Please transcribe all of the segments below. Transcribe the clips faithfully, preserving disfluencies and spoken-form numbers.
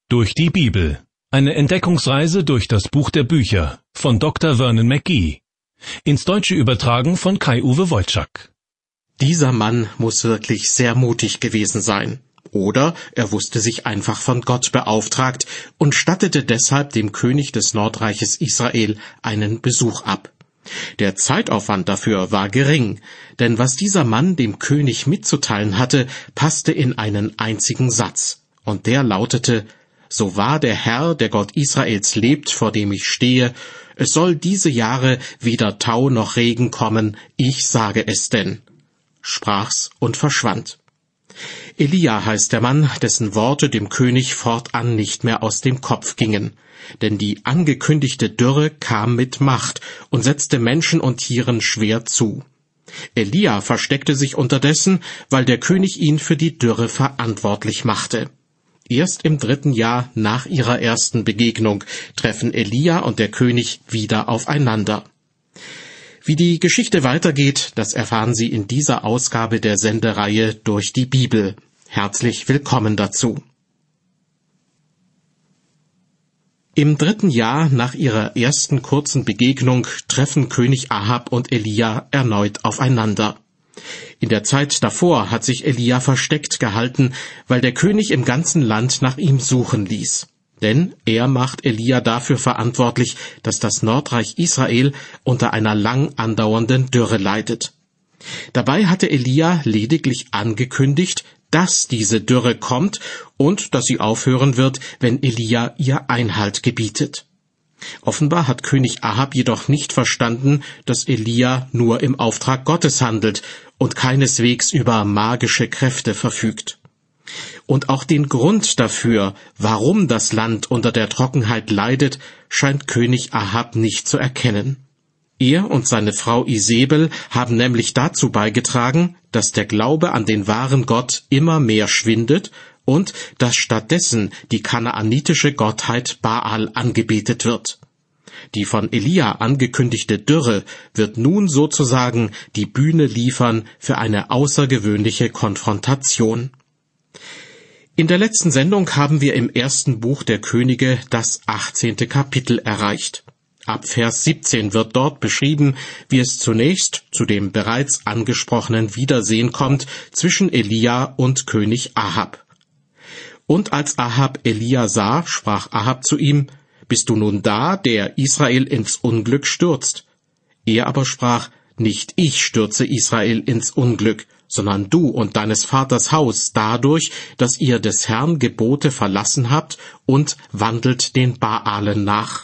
Durch die Bibel. Eine Entdeckungsreise durch das Buch der Bücher von Doktor Vernon McGee. Ins Deutsche übertragen von Kai-Uwe Wojczak. Dieser Mann muss wirklich sehr mutig gewesen sein. Oder er wusste sich einfach von Gott beauftragt und stattete deshalb dem König des Nordreiches Israel einen Besuch ab. Der Zeitaufwand dafür war gering, denn was dieser Mann dem König mitzuteilen hatte, passte in einen einzigen Satz. Und der lautete: So wahr der Herr, der Gott Israels lebt, vor dem ich stehe, es soll diese Jahre weder Tau noch Regen kommen, ich sage es denn. Sprach's und verschwand. Elia heißt der Mann, dessen Worte dem König fortan nicht mehr aus dem Kopf gingen. Denn die angekündigte Dürre kam mit Macht und setzte Menschen und Tieren schwer zu. Elia versteckte sich unterdessen, weil der König ihn für die Dürre verantwortlich machte. Erst im dritten Jahr nach ihrer ersten Begegnung treffen Elia und der König wieder aufeinander. Wie die Geschichte weitergeht, das erfahren Sie in dieser Ausgabe der Sendereihe Durch die Bibel. Herzlich willkommen dazu. Im dritten Jahr nach ihrer ersten kurzen Begegnung treffen König Ahab und Elia erneut aufeinander. In der Zeit davor hat sich Elia versteckt gehalten, weil der König im ganzen Land nach ihm suchen ließ. Denn er macht Elia dafür verantwortlich, dass das Nordreich Israel unter einer lang andauernden Dürre leidet. Dabei hatte Elia lediglich angekündigt, dass diese Dürre kommt und dass sie aufhören wird, wenn Elia ihr Einhalt gebietet. Offenbar hat König Ahab jedoch nicht verstanden, dass Elia nur im Auftrag Gottes handelt und keineswegs über magische Kräfte verfügt. Und auch den Grund dafür, warum das Land unter der Trockenheit leidet, scheint König Ahab nicht zu erkennen. Er und seine Frau Isebel haben nämlich dazu beigetragen, dass der Glaube an den wahren Gott immer mehr schwindet und dass stattdessen die kanaanitische Gottheit Baal angebetet wird. Die von Elia angekündigte Dürre wird nun sozusagen die Bühne liefern für eine außergewöhnliche Konfrontation. In der letzten Sendung haben wir im ersten Buch der Könige das achtzehnte Kapitel erreicht. Ab Vers siebzehn wird dort beschrieben, wie es zunächst zu dem bereits angesprochenen Wiedersehen kommt zwischen Elia und König Ahab. Und als Ahab Elia sah, sprach Ahab zu ihm: Bist du nun da, der Israel ins Unglück stürzt? Er aber sprach: Nicht ich stürze Israel ins Unglück, sondern du und deines Vaters Haus dadurch, dass ihr des Herrn Gebote verlassen habt und wandelt den Baalen nach.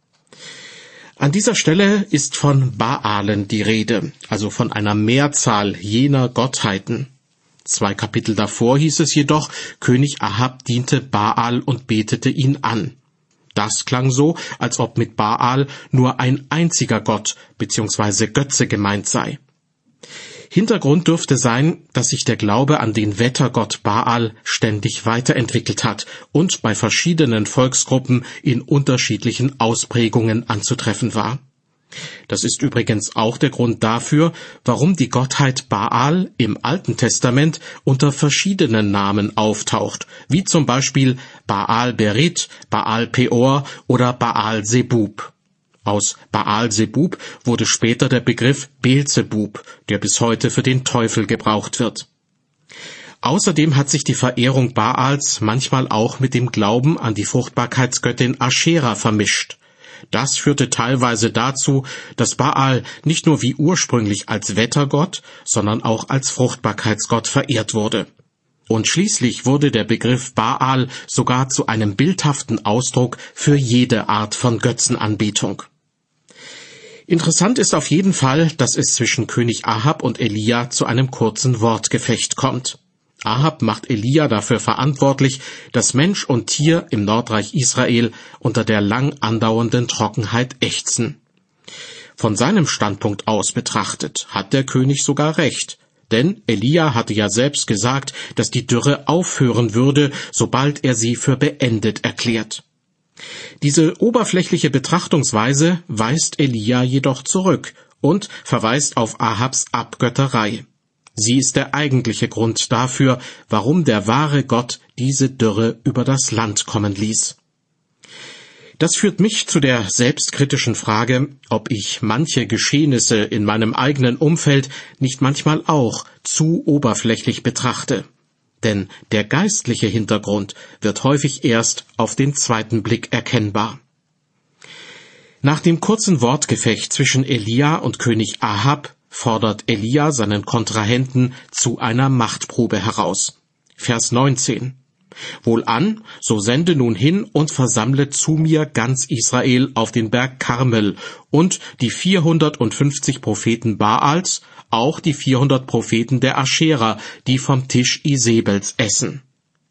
An dieser Stelle ist von Baalen die Rede, also von einer Mehrzahl jener Gottheiten. Zwei Kapitel davor hieß es jedoch, König Ahab diente Baal und betete ihn an. Das klang so, als ob mit Baal nur ein einziger Gott bzw. Götze gemeint sei. Hintergrund dürfte sein, dass sich der Glaube an den Wettergott Baal ständig weiterentwickelt hat und bei verschiedenen Volksgruppen in unterschiedlichen Ausprägungen anzutreffen war. Das ist übrigens auch der Grund dafür, warum die Gottheit Baal im Alten Testament unter verschiedenen Namen auftaucht, wie zum Beispiel Baal Berit, Baal Peor oder Baal Zebub. Aus Baal Zebub wurde später der Begriff Beelzebub, der bis heute für den Teufel gebraucht wird. Außerdem hat sich die Verehrung Baals manchmal auch mit dem Glauben an die Fruchtbarkeitsgöttin Aschera vermischt. Das führte teilweise dazu, dass Baal nicht nur wie ursprünglich als Wettergott, sondern auch als Fruchtbarkeitsgott verehrt wurde. Und schließlich wurde der Begriff Baal sogar zu einem bildhaften Ausdruck für jede Art von Götzenanbetung. Interessant ist auf jeden Fall, dass es zwischen König Ahab und Elia zu einem kurzen Wortgefecht kommt. Ahab macht Elia dafür verantwortlich, dass Mensch und Tier im Nordreich Israel unter der lang andauernden Trockenheit ächzen. Von seinem Standpunkt aus betrachtet hat der König sogar recht, denn Elia hatte ja selbst gesagt, dass die Dürre aufhören würde, sobald er sie für beendet erklärt. Diese oberflächliche Betrachtungsweise weist Elia jedoch zurück und verweist auf Ahabs Abgötterei. Sie ist der eigentliche Grund dafür, warum der wahre Gott diese Dürre über das Land kommen ließ. Das führt mich zu der selbstkritischen Frage, ob ich manche Geschehnisse in meinem eigenen Umfeld nicht manchmal auch zu oberflächlich betrachte. Denn der geistliche Hintergrund wird häufig erst auf den zweiten Blick erkennbar. Nach dem kurzen Wortgefecht zwischen Elia und König Ahab fordert Elia seinen Kontrahenten zu einer Machtprobe heraus. Vers neunzehn. Wohlan, so sende nun hin und versammle zu mir ganz Israel auf den Berg Karmel und die vierhundertfünfzig Propheten Baals, auch die vierhundert Propheten der Aschera, die vom Tisch Isebels essen.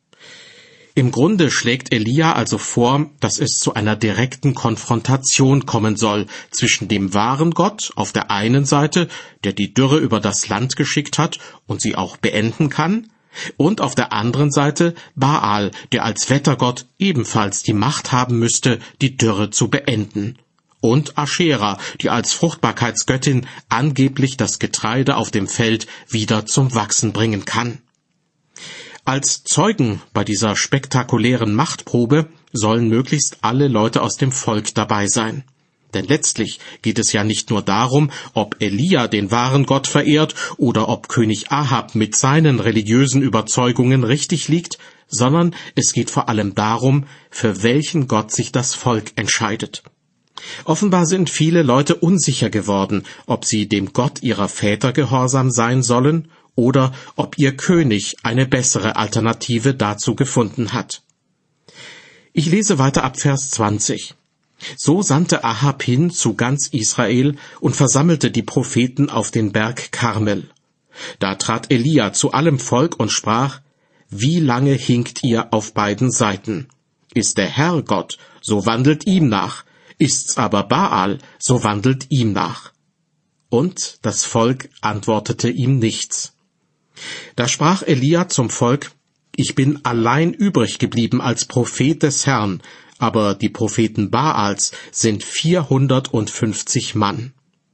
Im Grunde schlägt Elia also vor, dass es zu einer direkten Konfrontation kommen soll zwischen dem wahren Gott auf der einen Seite, der die Dürre über das Land geschickt hat und sie auch beenden kann, und auf der anderen Seite Baal, der als Wettergott ebenfalls die Macht haben müsste, die Dürre zu beenden. Und Aschera, die als Fruchtbarkeitsgöttin angeblich das Getreide auf dem Feld wieder zum Wachsen bringen kann. Als Zeugen bei dieser spektakulären Machtprobe sollen möglichst alle Leute aus dem Volk dabei sein. Denn letztlich geht es ja nicht nur darum, ob Elia den wahren Gott verehrt oder ob König Ahab mit seinen religiösen Überzeugungen richtig liegt, sondern es geht vor allem darum, für welchen Gott sich das Volk entscheidet. Offenbar sind viele Leute unsicher geworden, ob sie dem Gott ihrer Väter gehorsam sein sollen oder ob ihr König eine bessere Alternative dazu gefunden hat. Ich lese weiter ab Vers zwanzig. So sandte Ahab hin zu ganz Israel und versammelte die Propheten auf den Berg Karmel. Da trat Elia zu allem Volk und sprach: Wie lange hinkt ihr auf beiden Seiten? Ist der Herr Gott, so wandelt ihm nach. Ist's aber Baal, so wandelt ihm nach. Und das Volk antwortete ihm nichts. Da sprach Elia zum Volk: Ich bin allein übrig geblieben als Prophet des Herrn, aber die Propheten Baals sind vierhundertfünfzig Mann.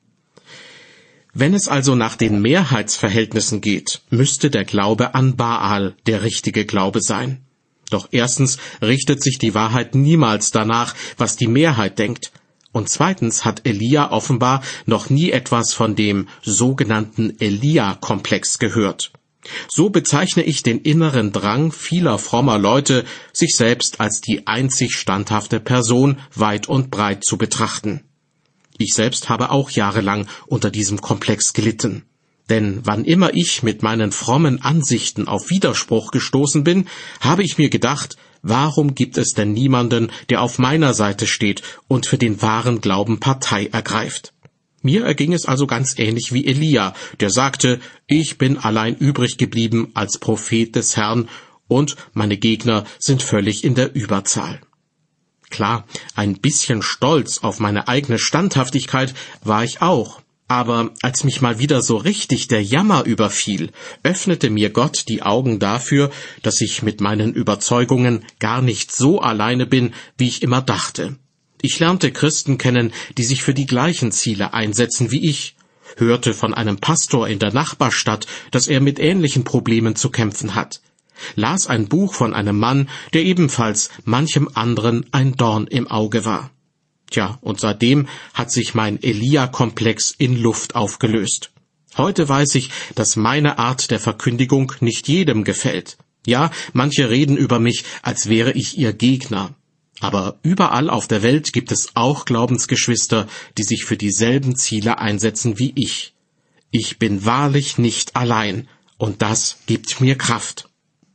Wenn es also nach den Mehrheitsverhältnissen geht, müsste der Glaube an Baal der richtige Glaube sein. Doch erstens richtet sich die Wahrheit niemals danach, was die Mehrheit denkt. Und zweitens hat Elia offenbar noch nie etwas von dem sogenannten Elia-Komplex gehört. So bezeichne ich den inneren Drang vieler frommer Leute, sich selbst als die einzig standhafte Person weit und breit zu betrachten. Ich selbst habe auch jahrelang unter diesem Komplex gelitten. Denn wann immer ich mit meinen frommen Ansichten auf Widerspruch gestoßen bin, habe ich mir gedacht, warum gibt es denn niemanden, der auf meiner Seite steht und für den wahren Glauben Partei ergreift? Mir erging es also ganz ähnlich wie Elia, der sagte, ich bin allein übrig geblieben als Prophet des Herrn und meine Gegner sind völlig in der Überzahl. Klar, ein bisschen stolz auf meine eigene Standhaftigkeit war ich auch. Aber als mich mal wieder so richtig der Jammer überfiel, öffnete mir Gott die Augen dafür, dass ich mit meinen Überzeugungen gar nicht so alleine bin, wie ich immer dachte. Ich lernte Christen kennen, die sich für die gleichen Ziele einsetzen wie ich, hörte von einem Pastor in der Nachbarstadt, dass er mit ähnlichen Problemen zu kämpfen hat, las ein Buch von einem Mann, der ebenfalls manchem anderen ein Dorn im Auge war. Tja, und seitdem hat sich mein Elia-Komplex in Luft aufgelöst. Heute weiß ich, dass meine Art der Verkündigung nicht jedem gefällt. Ja, manche reden über mich, als wäre ich ihr Gegner. Aber überall auf der Welt gibt es auch Glaubensgeschwister, die sich für dieselben Ziele einsetzen wie ich. Ich bin wahrlich nicht allein, und das gibt mir Kraft.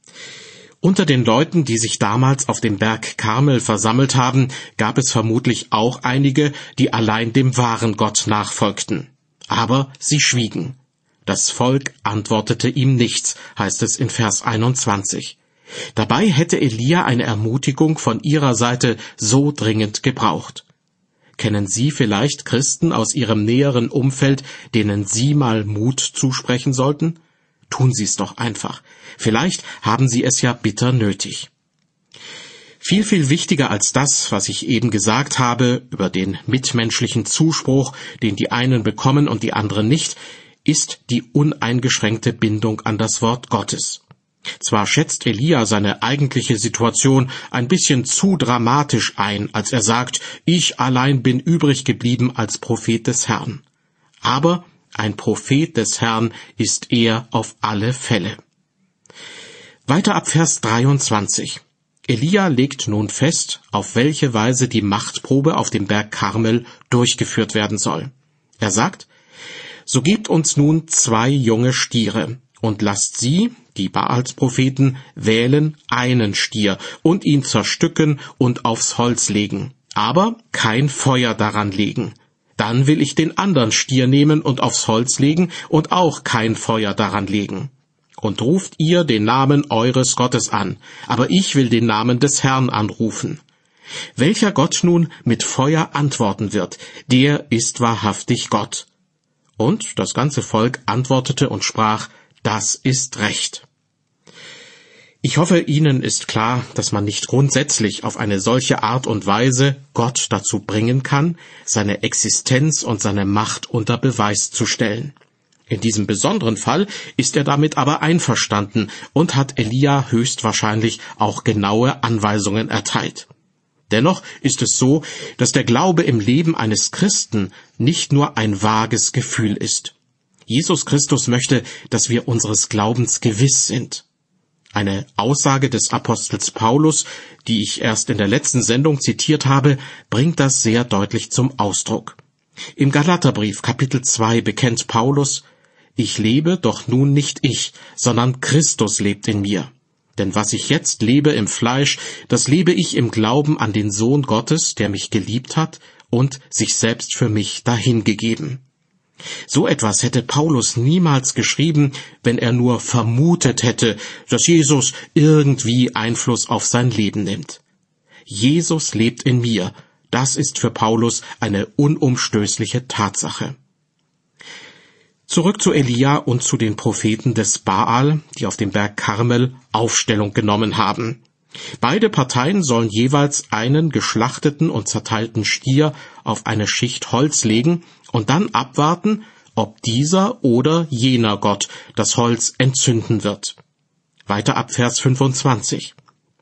Unter den Leuten, die sich damals auf dem Berg Karmel versammelt haben, gab es vermutlich auch einige, die allein dem wahren Gott nachfolgten. Aber sie schwiegen. Das Volk antwortete ihm nichts, heißt es in Vers einundzwanzig. Dabei hätte Elia eine Ermutigung von ihrer Seite so dringend gebraucht. Kennen Sie vielleicht Christen aus Ihrem näheren Umfeld, denen Sie mal Mut zusprechen sollten? Tun Sie es doch einfach. Vielleicht haben Sie es ja bitter nötig. Viel, viel wichtiger als das, was ich eben gesagt habe, über den mitmenschlichen Zuspruch, den die einen bekommen und die anderen nicht, ist die uneingeschränkte Bindung an das Wort Gottes. Zwar schätzt Elia seine eigentliche Situation ein bisschen zu dramatisch ein, als er sagt, ich allein bin übrig geblieben als Prophet des Herrn. Aber ein Prophet des Herrn ist er auf alle Fälle. Weiter ab Vers dreiundzwanzig. Elia legt nun fest, auf welche Weise die Machtprobe auf dem Berg Karmel durchgeführt werden soll. Er sagt, so gebt uns nun zwei junge Stiere und lasst sie, die Baals-Propheten, wählen einen Stier und ihn zerstücken und aufs Holz legen, aber kein Feuer daran legen. Dann will ich den anderen Stier nehmen und aufs Holz legen und auch kein Feuer daran legen. Und ruft ihr den Namen eures Gottes an, aber ich will den Namen des Herrn anrufen. Welcher Gott nun mit Feuer antworten wird, der ist wahrhaftig Gott. Und das ganze Volk antwortete und sprach, das ist recht. Ich hoffe, Ihnen ist klar, dass man nicht grundsätzlich auf eine solche Art und Weise Gott dazu bringen kann, seine Existenz und seine Macht unter Beweis zu stellen. In diesem besonderen Fall ist er damit aber einverstanden und hat Elia höchstwahrscheinlich auch genaue Anweisungen erteilt. Dennoch ist es so, dass der Glaube im Leben eines Christen nicht nur ein vages Gefühl ist. Jesus Christus möchte, dass wir unseres Glaubens gewiss sind. Eine Aussage des Apostels Paulus, die ich erst in der letzten Sendung zitiert habe, bringt das sehr deutlich zum Ausdruck. Im Galaterbrief Kapitel zwei bekennt Paulus, ich lebe, doch nun nicht ich, sondern Christus lebt in mir. Denn was ich jetzt lebe im Fleisch, das lebe ich im Glauben an den Sohn Gottes, der mich geliebt hat und sich selbst für mich dahingegeben. So etwas hätte Paulus niemals geschrieben, wenn er nur vermutet hätte, dass Jesus irgendwie Einfluss auf sein Leben nimmt. Jesus lebt in mir, das ist für Paulus eine unumstößliche Tatsache. Zurück zu Elia und zu den Propheten des Baal, die auf dem Berg Karmel Aufstellung genommen haben. Beide Parteien sollen jeweils einen geschlachteten und zerteilten Stier auf eine Schicht Holz legen und dann abwarten, ob dieser oder jener Gott das Holz entzünden wird. Weiter ab Vers fünfundzwanzig.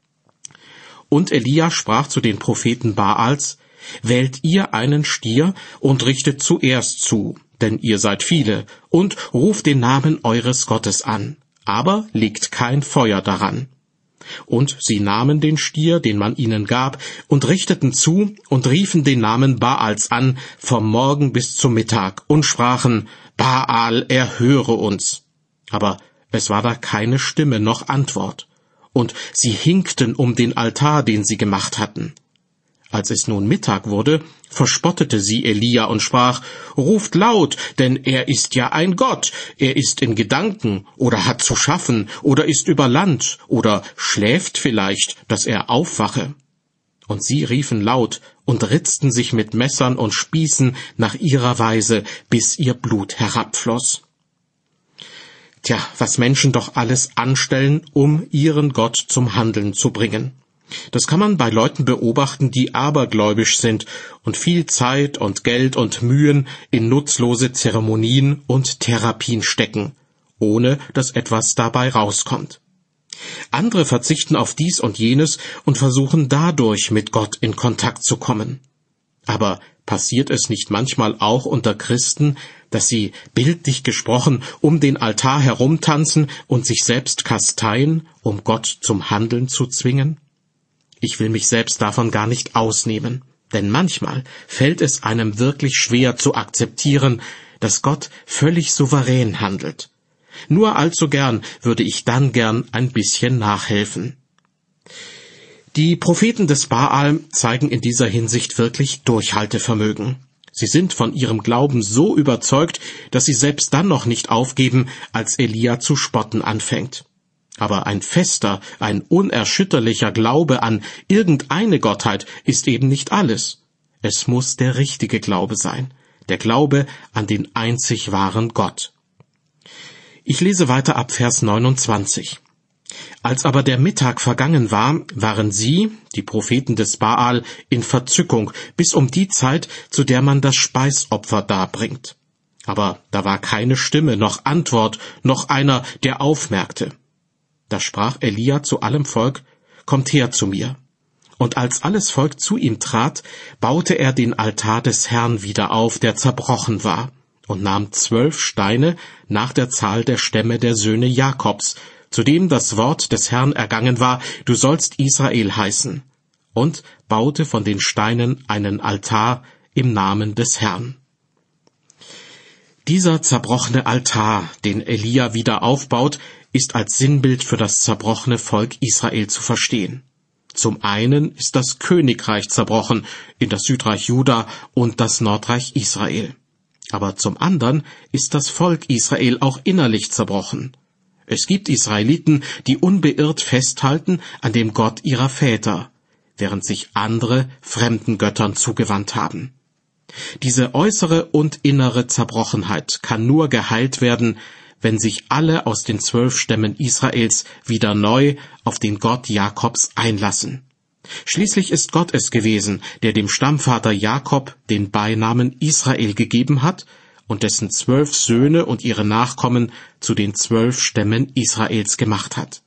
Und Elia sprach zu den Propheten Baals, wählt ihr einen Stier und richtet zuerst zu, denn ihr seid viele, und ruft den Namen eures Gottes an, aber legt kein Feuer daran. Und sie nahmen den Stier, den man ihnen gab, und richteten zu und riefen den Namen Baals an, vom Morgen bis zum Mittag, und sprachen, Baal, erhöre uns. Aber es war da keine Stimme noch Antwort. Und sie hinkten um den Altar, den sie gemacht hatten. Als es nun Mittag wurde, verspottete sie Elia und sprach, ruft laut, denn er ist ja ein Gott, er ist in Gedanken oder hat zu schaffen oder ist über Land oder schläft vielleicht, dass er aufwache. Und sie riefen laut und ritzten sich mit Messern und Spießen nach ihrer Weise, bis ihr Blut herabfloss. Tja, was Menschen doch alles anstellen, um ihren Gott zum Handeln zu bringen. Das kann man bei Leuten beobachten, die abergläubisch sind und viel Zeit und Geld und Mühen in nutzlose Zeremonien und Therapien stecken, ohne dass etwas dabei rauskommt. Andere verzichten auf dies und jenes und versuchen dadurch mit Gott in Kontakt zu kommen. Aber passiert es nicht manchmal auch unter Christen, dass sie, bildlich gesprochen, um den Altar herumtanzen und sich selbst kasteien, um Gott zum Handeln zu zwingen? Ich will mich selbst davon gar nicht ausnehmen, denn manchmal fällt es einem wirklich schwer zu akzeptieren, dass Gott völlig souverän handelt. Nur allzu gern würde ich dann gern ein bisschen nachhelfen. Die Propheten des Baal zeigen in dieser Hinsicht wirklich Durchhaltevermögen. Sie sind von ihrem Glauben so überzeugt, dass sie selbst dann noch nicht aufgeben, als Elia zu spotten anfängt. Aber ein fester, ein unerschütterlicher Glaube an irgendeine Gottheit ist eben nicht alles. Es muss der richtige Glaube sein, der Glaube an den einzig wahren Gott. Ich lese weiter ab Vers neunundzwanzig. Als aber der Mittag vergangen war, waren sie, die Propheten des Baal, in Verzückung bis um die Zeit, zu der man das Speisopfer darbringt. Aber da war keine Stimme, noch Antwort, noch einer, der aufmerkte. Da sprach Elia zu allem Volk: Kommt her zu mir. Und als alles Volk zu ihm trat, baute er den Altar des Herrn wieder auf, der zerbrochen war, und nahm zwölf Steine nach der Zahl der Stämme der Söhne Jakobs, zu dem das Wort des Herrn ergangen war: Du sollst Israel heißen, und baute von den Steinen einen Altar im Namen des Herrn. Dieser zerbrochene Altar, den Elia wieder aufbaut, ist als Sinnbild für das zerbrochene Volk Israel zu verstehen. Zum einen ist das Königreich zerbrochen in das Südreich Juda und das Nordreich Israel. Aber zum anderen ist das Volk Israel auch innerlich zerbrochen. Es gibt Israeliten, die unbeirrt festhalten an dem Gott ihrer Väter, während sich andere fremden Göttern zugewandt haben. Diese äußere und innere Zerbrochenheit kann nur geheilt werden, wenn sich alle aus den zwölf Stämmen Israels wieder neu auf den Gott Jakobs einlassen. Schließlich ist Gott es gewesen, der dem Stammvater Jakob den Beinamen Israel gegeben hat und dessen zwölf Söhne und ihre Nachkommen zu den zwölf Stämmen Israels gemacht hat.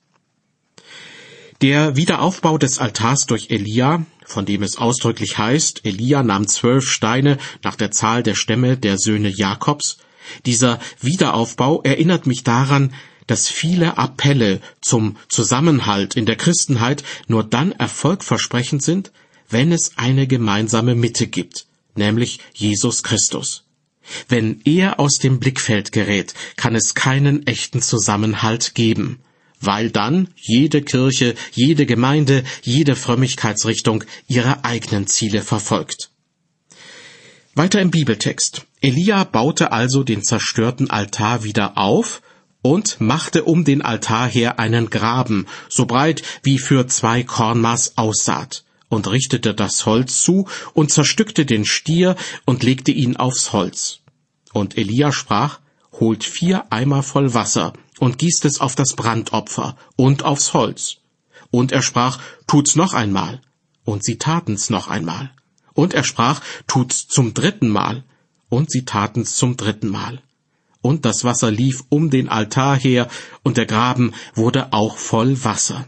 Der Wiederaufbau des Altars durch Elia, von dem es ausdrücklich heißt, Elia nahm zwölf Steine nach der Zahl der Stämme der Söhne Jakobs, dieser Wiederaufbau erinnert mich daran, dass viele Appelle zum Zusammenhalt in der Christenheit nur dann erfolgversprechend sind, wenn es eine gemeinsame Mitte gibt, nämlich Jesus Christus. Wenn er aus dem Blickfeld gerät, kann es keinen echten Zusammenhalt geben, weil dann jede Kirche, jede Gemeinde, jede Frömmigkeitsrichtung ihre eigenen Ziele verfolgt. Weiter im Bibeltext. Elia baute also den zerstörten Altar wieder auf und machte um den Altar her einen Graben, so breit wie für zwei Kornmaß Aussaat, und richtete das Holz zu und zerstückte den Stier und legte ihn aufs Holz. Und Elia sprach: Holt vier Eimer voll Wasser und gießt es auf das Brandopfer und aufs Holz. Und er sprach: Tut's noch einmal. Und sie taten's noch einmal. Und er sprach: Tut's zum dritten Mal. Und sie taten's zum dritten Mal. Und das Wasser lief um den Altar her, und der Graben wurde auch voll Wasser.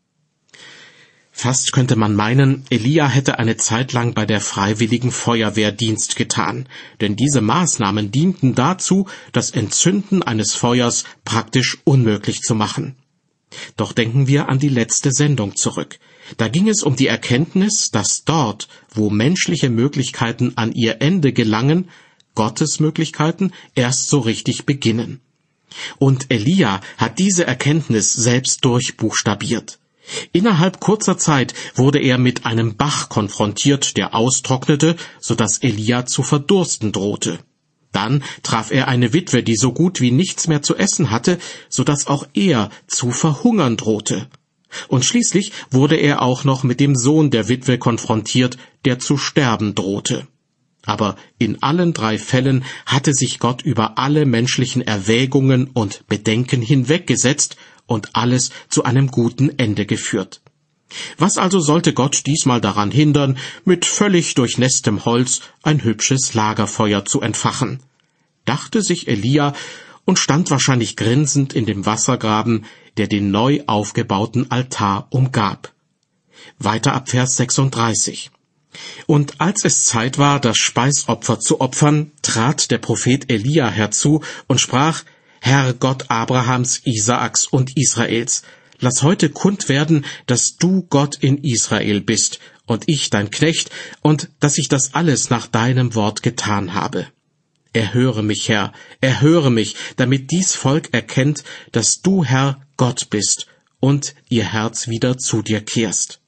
Fast könnte man meinen, Elia hätte eine Zeit lang bei der Freiwilligen Feuerwehr Dienst getan, denn diese Maßnahmen dienten dazu, das Entzünden eines Feuers praktisch unmöglich zu machen. Doch denken wir an die letzte Sendung zurück. Da ging es um die Erkenntnis, dass dort, wo menschliche Möglichkeiten an ihr Ende gelangen, Gottes Möglichkeiten erst so richtig beginnen. Und Elia hat diese Erkenntnis selbst durchbuchstabiert. Innerhalb kurzer Zeit wurde er mit einem Bach konfrontiert, der austrocknete, so dass Elia zu verdursten drohte. Dann traf er eine Witwe, die so gut wie nichts mehr zu essen hatte, so dass auch er zu verhungern drohte. Und schließlich wurde er auch noch mit dem Sohn der Witwe konfrontiert, der zu sterben drohte. Aber in allen drei Fällen hatte sich Gott über alle menschlichen Erwägungen und Bedenken hinweggesetzt und alles zu einem guten Ende geführt. Was also sollte Gott diesmal daran hindern, mit völlig durchnässtem Holz ein hübsches Lagerfeuer zu entfachen? Dachte sich Elia und stand wahrscheinlich grinsend in dem Wassergraben, der den neu aufgebauten Altar umgab. Weiter ab Vers sechsunddreißig. Und als es Zeit war, das Speisopfer zu opfern, trat der Prophet Elia herzu und sprach: Herr Gott Abrahams, Isaaks und Israels, lass heute kund werden, dass du Gott in Israel bist und ich dein Knecht, und dass ich das alles nach deinem Wort getan habe. Erhöre mich, Herr, erhöre mich, damit dies Volk erkennt, dass du, Herr, Gott bist und ihr Herz wieder zu dir kehrst.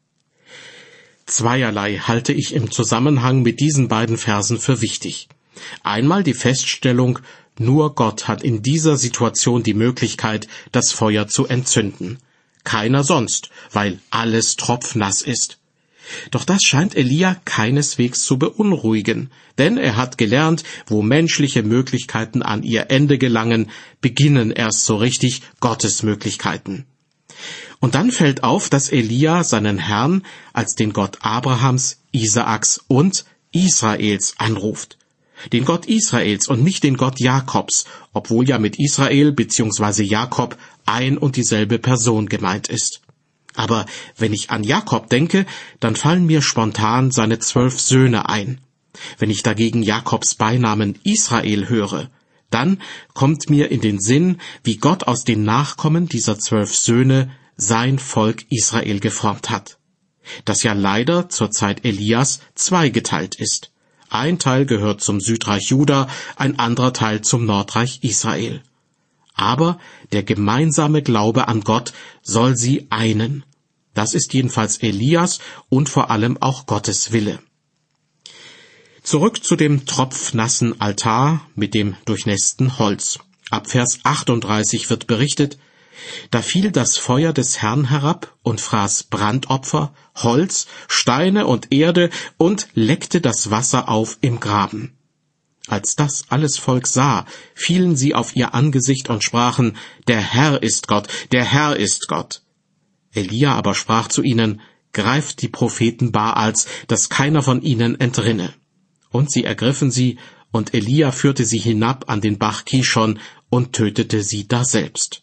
Zweierlei halte ich im Zusammenhang mit diesen beiden Versen für wichtig. Einmal die Feststellung, nur Gott hat in dieser Situation die Möglichkeit, das Feuer zu entzünden. Keiner sonst, weil alles tropfnass ist. Doch das scheint Elia keineswegs zu beunruhigen, denn er hat gelernt, wo menschliche Möglichkeiten an ihr Ende gelangen, beginnen erst so richtig Gottes Möglichkeiten. Und dann fällt auf, dass Elia seinen Herrn als den Gott Abrahams, Isaaks und Israels anruft. den Gott Israels und nicht den Gott Jakobs, obwohl ja mit Israel bzw. Jakob ein und dieselbe Person gemeint ist. Aber wenn ich an Jakob denke, dann fallen mir spontan seine zwölf Söhne ein. Wenn ich dagegen Jakobs Beinamen Israel höre, dann kommt mir in den Sinn, wie Gott aus den Nachkommen dieser zwölf Söhne sein Volk Israel geformt hat, das ja leider zur Zeit Elias zweigeteilt ist. Ein Teil gehört zum Südreich Juda, ein anderer Teil zum Nordreich Israel. Aber der gemeinsame Glaube an Gott soll sie einen. Das ist jedenfalls Elias und vor allem auch Gottes Wille. Zurück zu dem tropfnassen Altar mit dem durchnässten Holz. Ab Vers achtunddreißig wird berichtet: Da fiel das Feuer des Herrn herab und fraß Brandopfer, Holz, Steine und Erde und leckte das Wasser auf im Graben. Als das alles Volk sah, fielen sie auf ihr Angesicht und sprachen: Der Herr ist Gott, der Herr ist Gott. Elia aber sprach zu ihnen: Greift die Propheten Baals, dass keiner von ihnen entrinne. Und sie ergriffen sie, und Elia führte sie hinab an den Bach Kishon und tötete sie daselbst.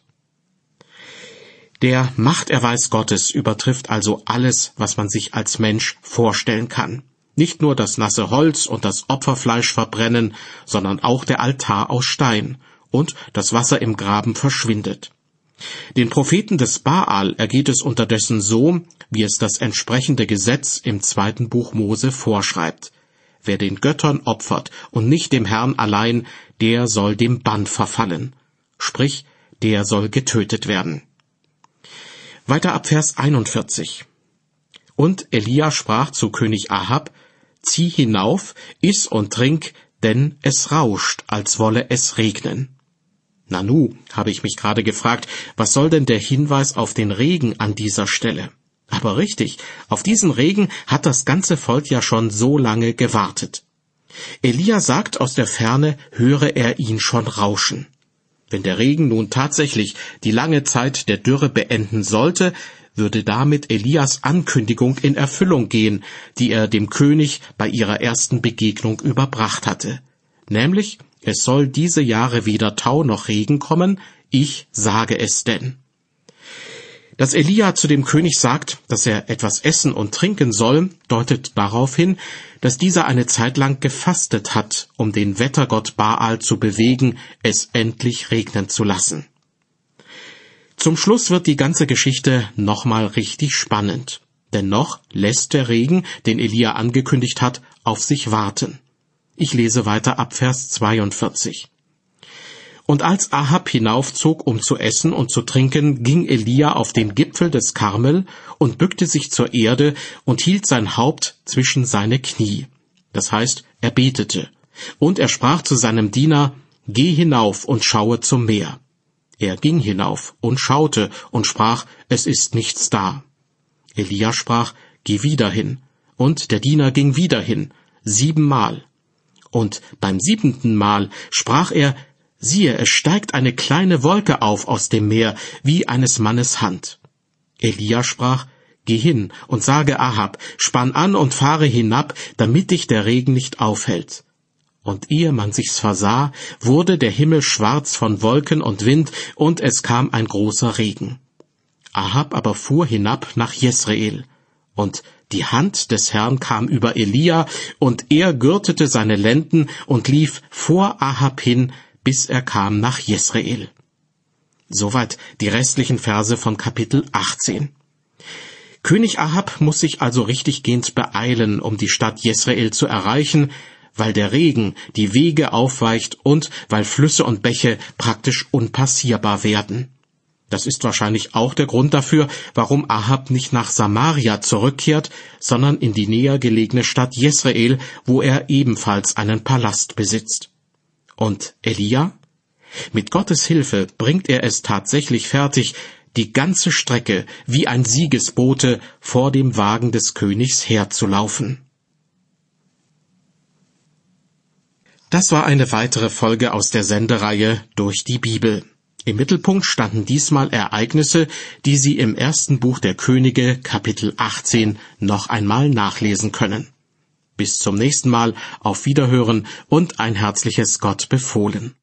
Der Machterweis Gottes übertrifft also alles, was man sich als Mensch vorstellen kann. Nicht nur das nasse Holz und das Opferfleisch verbrennen, sondern auch der Altar aus Stein, und das Wasser im Graben verschwindet. Den Propheten des Baal ergeht es unterdessen so, wie es das entsprechende Gesetz im zweiten Buch Mose vorschreibt: Wer den Göttern opfert und nicht dem Herrn allein, der soll dem Bann verfallen. Sprich, der soll getötet werden. Weiter ab Vers einundvierzig. Und Elia sprach zu König Ahab: Zieh hinauf, iss und trink, denn es rauscht, als wolle es regnen. Nanu, habe ich mich gerade gefragt, was soll denn der Hinweis auf den Regen an dieser Stelle? Aber richtig, auf diesen Regen hat das ganze Volk ja schon so lange gewartet. Elia sagt aus der Ferne, höre er ihn schon rauschen. Wenn der Regen nun tatsächlich die lange Zeit der Dürre beenden sollte, würde damit Elias Ankündigung in Erfüllung gehen, die er dem König bei ihrer ersten Begegnung überbracht hatte. Nämlich, es soll diese Jahre weder Tau noch Regen kommen, ich sage es denn. Dass Elia zu dem König sagt, dass er etwas essen und trinken soll, deutet darauf hin, dass dieser eine Zeit lang gefastet hat, um den Wettergott Baal zu bewegen, es endlich regnen zu lassen. Zum Schluss wird die ganze Geschichte nochmal richtig spannend. Denn noch lässt der Regen, den Elia angekündigt hat, auf sich warten. Ich lese weiter ab Vers zweiundvierzig. Und als Ahab hinaufzog, um zu essen und zu trinken, ging Elia auf den Gipfel des Karmel und bückte sich zur Erde und hielt sein Haupt zwischen seine Knie. Das heißt, er betete. Und er sprach zu seinem Diener: Geh hinauf und schaue zum Meer. Er ging hinauf und schaute und sprach: Es ist nichts da. Elia sprach: Geh wieder hin. Und der Diener ging wieder hin, siebenmal. Und beim siebenten Mal sprach er: Siehe, es steigt eine kleine Wolke auf aus dem Meer, wie eines Mannes Hand. Elia sprach: Geh hin und sage Ahab, spann an und fahre hinab, damit dich der Regen nicht aufhält. Und ehe man sich's versah, wurde der Himmel schwarz von Wolken und Wind, und es kam ein großer Regen. Ahab aber fuhr hinab nach Jesreel. Und die Hand des Herrn kam über Elia, und er gürtete seine Lenden und lief vor Ahab hin, bis er kam nach Jesreel. Soweit die restlichen Verse von Kapitel achtzehn. König Ahab muss sich also richtiggehend beeilen, um die Stadt Jesreel zu erreichen, weil der Regen die Wege aufweicht und weil Flüsse und Bäche praktisch unpassierbar werden. Das ist wahrscheinlich auch der Grund dafür, warum Ahab nicht nach Samaria zurückkehrt, sondern in die näher gelegene Stadt Jesreel, wo er ebenfalls einen Palast besitzt. Und Elia? Mit Gottes Hilfe bringt er es tatsächlich fertig, die ganze Strecke wie ein Siegesbote vor dem Wagen des Königs herzulaufen. Das war eine weitere Folge aus der Sendereihe Durch die Bibel. Im Mittelpunkt standen diesmal Ereignisse, die Sie im ersten Buch der Könige, Kapitel achtzehn, noch einmal nachlesen können. Bis zum nächsten Mal, auf Wiederhören und ein herzliches Gott befohlen.